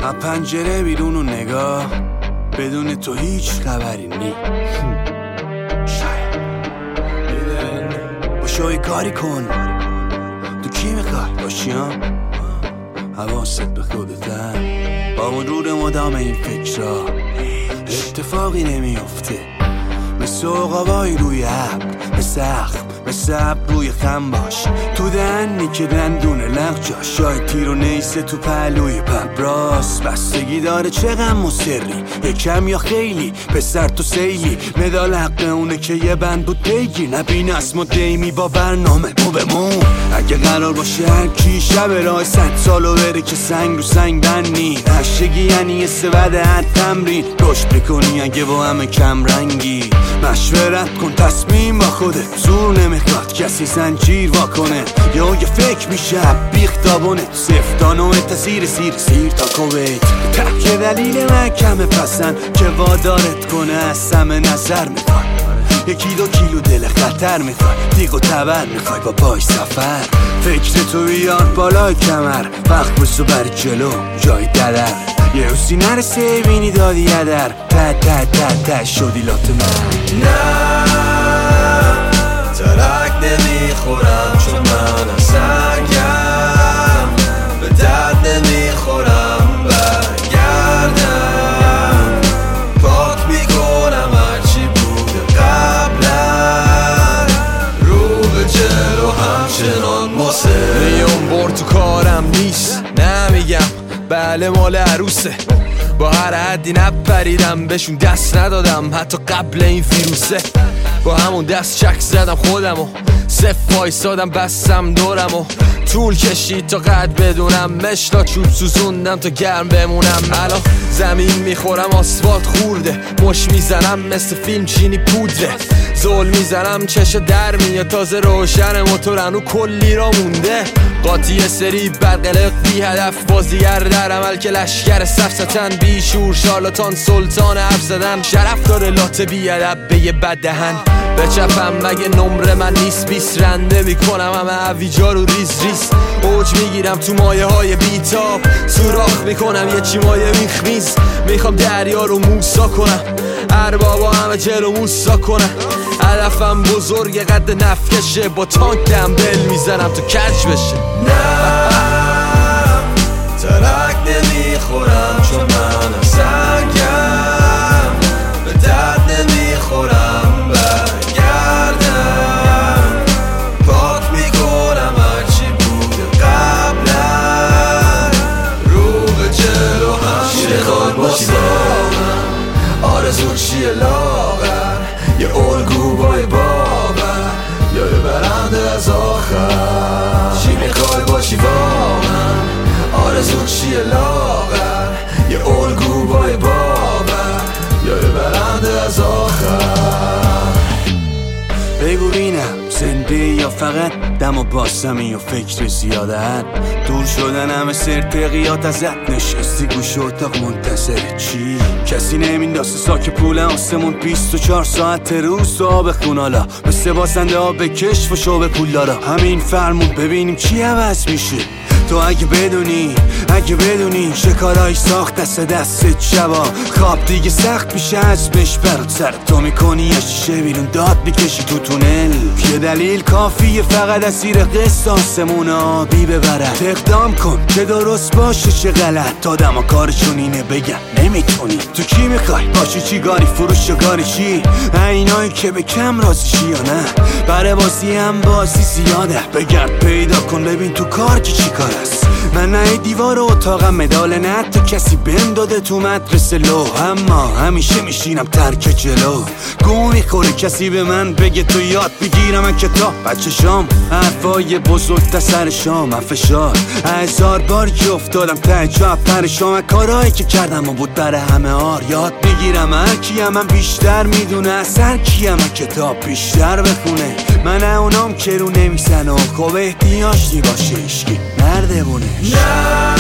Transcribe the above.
از پنجره بیرون و نگاه، بدون تو هیچ خبری نی. باشو کاری کن، تو کی میخوای باشی ها؟ حواست به خودت، با مرور مدام این فکرها اتفاقی نمیفته. مثل عقابای روی ابر، مثل اخم، مثل ابر روی خم باش. تو دهنی که دندونه لغ جا، شاید تیر و نیسه تو پهلوی پبراس. بستگی داره چه غم و سری، یکم یا خیلی، پسر تو سیلی. مدال حق اونه که یه بند بود بگیر، نبین اسم و دیمی با برنامه مو بمون. اگه قرار باشه هر کی شب راه 100 سالو بره که سنگ رو سنگ بنی. نشگی یعنی یه سبد هر تمرین، رشد بکنی اگه با همه کم رنگی. مشورت کن تصمیم با خودت، زور نمیخواد کسی زنجیر واکنه. یا یه فکر میشه بیختابونه، سفتانو تاثیر سیر تا کویت. که دلیل محکمه پسند که وادارت کنه از همه نظر میخوای. 1-2 کیلو دل خطر میخوای، دیگ و تبر میخوای با پای سفر. فکر تو بیار بالای کمر، وقت بسو بر جلو جای دلر. یه روزی نرسه بینی دادی یدر، ته شدی لات من. نه ترک نمیخورم چون من سنگم، به درد نمیخورم برگردم. پاک میکنم هرچی بوده قبلا، رو به جلو همچنان میون بر تو کارم نیست. نمیگم بله مال عروسه، با هر حدی نپریدم بهشون دست ندادم حتی قبل این ویروسه. با همون دست چک زدم خودمو، صف وایسادم بستم دورمو. طول کشید تا قد بدونم، مشتا چوب سوزوندم تا گرم بمونم. الان زمین میخورم آسفالت خورده، مش میزنم مثل فیلم چینی پودره. زل میزنم چشا در میاد، تازه روشن موتورنو کلی را مونده. قاطی سری برقلق بی هدف، بازیگر در عمل که لشگر سفستن. بی شور شارلاتان سلطان حرف زدن، شرف داره لات بی ادب به یه بد دهن. بچپم مگه نمره من نیست 20 رنده میکنم همه عویجا رو ریز اوج میگیرم تو مایه های بیتاب، سوراخ میکنم یه چی مایه میخمیز. میخوام دریا رو موسا کنم، اربابا همه جلو موسا کنم. هدفم بزرگ قد نفکشه، با تانک دمبل میزنم تو کج بشه. نه ترک نمیخورم چون من سنگم، به درد نمیخورم برگردم. پاک میکنم هرچی بوده قبلا، رو به جلو همشه خواهد باشی آرزو چیه لاغر، یه الگو بای باور یا یه برنده از آخر. چی میخوای باشی واقعا، آرزو چیه لاغر، یه الگو بای باور یا یه برنده از آخر. بگو بینم زنده یا فقط دم و باسمی و فکر زیادت. دور شدن همه سرتقیات ازت، نشستی گوش اتاق منتظر چی؟ کسی نمینداسه ساک پول آسمون 24 ساعت روز تو آب خونالا. مثل باسنده ها به کشف و شو به پول دارا. همین فرمون ببینیم چی عوض میشه. تو اگه بدونی شکارای ساخت دست شبا. خواب دیگه سخت میشه عزمش برات، سر تو میکنی یه شیشه بیرون داد میکشی تو تونل. یه دلیل کافیه فقط اسیر قسط آسمون آبی ببرد. اقدام کن که درست باشه چه غلط، آدم ها کارشون اینه بگن نمیتونی. تو کی میخوای باشی، چی گاری فروش و گاری چی؟ اینایی که به کم راضی شی یا نه؟ برای بازی هم بازی زیاده، بگرد پیدا کن ببین تو کار که چی کار است. من نه دیوار اتاقم مدال نه تو کسی بهم داده تو مدرسه لو، اما همیشه میشینم ترک جلو. گو میخوره کسی به من بگه تو یاد بگیرم کتاب بچه شام. حرفای بزرگ تا سر شام من فشار 1000 بار که افتادم ته جا پرشام. کارهایی که کردم و بود برای همه آر یاد بگیرم. هر کیم من بیشتر میدونه از هر کیم من کتاب بیشتر بخونه. من اونام که رو نمیزن و خوب احتیاج باشه اشکی نردبونه. نه